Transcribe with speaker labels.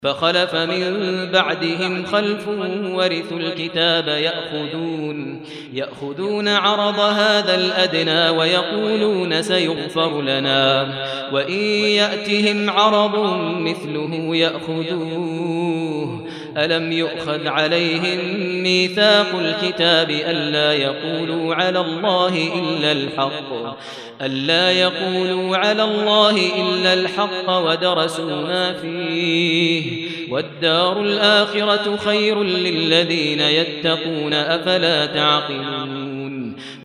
Speaker 1: فخلف من بعدهم خلف ورثوا الكتاب يأخذون عرض هذا الأدنى ويقولون سيغفر لنا وإن يأتهم عرض مثله يأخذوه ألم يؤخذ عليهم ميثاق الكتاب ألا يقولوا على الله إلا الحق ودرسوا ما فيه والدار الآخرة خير للذين يتقون أفلا تعقلون